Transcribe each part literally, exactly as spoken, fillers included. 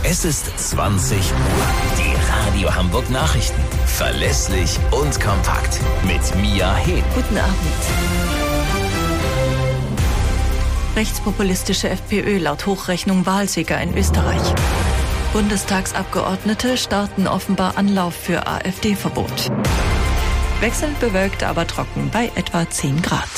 Es ist zwanzig Uhr. Die Radio Hamburg Nachrichten. Verlässlich und kompakt. Mit Mia Hehn. Guten Abend. Rechtspopulistische FPÖ laut Hochrechnung Wahlsieger in Österreich. Bundestagsabgeordnete starten offenbar Anlauf für AfD-Verbot. Wechselnd bewölkt, aber trocken bei etwa zehn Grad.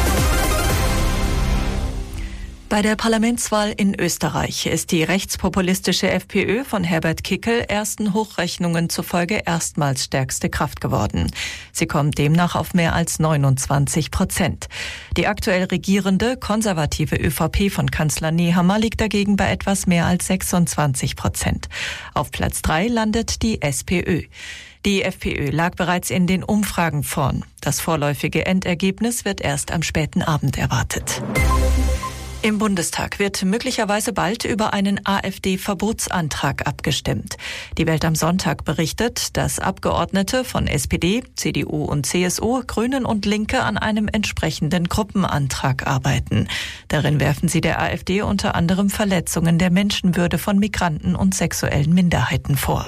Bei der Parlamentswahl in Österreich ist die rechtspopulistische FPÖ von Herbert Kickl ersten Hochrechnungen zufolge erstmals stärkste Kraft geworden. Sie kommt demnach auf mehr als neunundzwanzig Prozent. Die aktuell regierende konservative ÖVP von Kanzler Nehammer liegt dagegen bei etwas mehr als sechsundzwanzig Prozent. Auf Platz drei landet die SPÖ. Die FPÖ lag bereits in den Umfragen vorn. Das vorläufige Endergebnis wird erst am späten Abend erwartet. Im Bundestag wird möglicherweise bald über einen AfD-Verbotsantrag abgestimmt. Die Welt am Sonntag berichtet, dass Abgeordnete von S P D, C D U und C S U, Grünen und Linke an einem entsprechenden Gruppenantrag arbeiten. Darin werfen sie der AfD unter anderem Verletzungen der Menschenwürde von Migranten und sexuellen Minderheiten vor.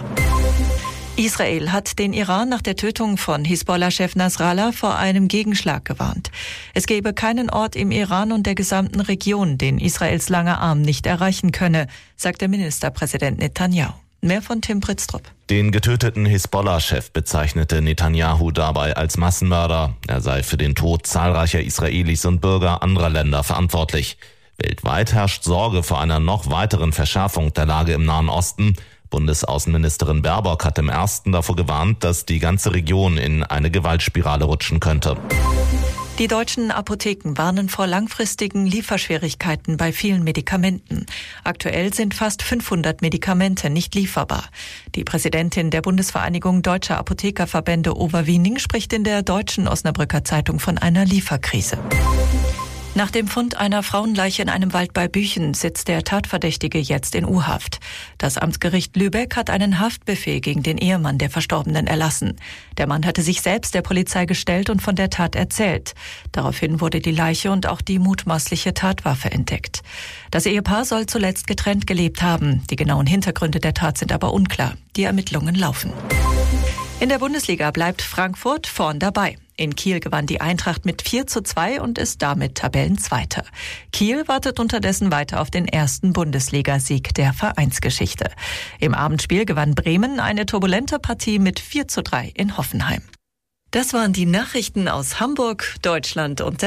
Israel hat den Iran nach der Tötung von Hisbollah-Chef Nasrallah vor einem Gegenschlag gewarnt. Es gebe keinen Ort im Iran und der gesamten Region, den Israels langer Arm nicht erreichen könne, sagte Ministerpräsident Netanyahu. Mehr von Tim Pritztrup. Den getöteten Hisbollah-Chef bezeichnete Netanyahu dabei als Massenmörder. Er sei für den Tod zahlreicher Israelis und Bürger anderer Länder verantwortlich. Weltweit herrscht Sorge vor einer noch weiteren Verschärfung der Lage im Nahen Osten. Bundesaußenministerin Baerbock hat im ersten davor gewarnt, dass die ganze Region in eine Gewaltspirale rutschen könnte. Die deutschen Apotheken warnen vor langfristigen Lieferschwierigkeiten bei vielen Medikamenten. Aktuell sind fast fünfhundert Medikamente nicht lieferbar. Die Präsidentin der Bundesvereinigung Deutscher Apothekerverbände Overwiening spricht in der Deutschen Osnabrücker Zeitung von einer Lieferkrise. Nach dem Fund einer Frauenleiche in einem Wald bei Büchen sitzt der Tatverdächtige jetzt in U-Haft. Das Amtsgericht Lübeck hat einen Haftbefehl gegen den Ehemann der Verstorbenen erlassen. Der Mann hatte sich selbst der Polizei gestellt und von der Tat erzählt. Daraufhin wurde die Leiche und auch die mutmaßliche Tatwaffe entdeckt. Das Ehepaar soll zuletzt getrennt gelebt haben. Die genauen Hintergründe der Tat sind aber unklar. Die Ermittlungen laufen. In der Bundesliga bleibt Frankfurt vorn dabei. In Kiel gewann die Eintracht mit vier zu zwei und ist damit Tabellenzweiter. Kiel wartet unterdessen weiter auf den ersten Bundesligasieg der Vereinsgeschichte. Im Abendspiel gewann Bremen eine turbulente Partie mit vier zu drei in Hoffenheim. Das waren die Nachrichten aus Hamburg, Deutschland und der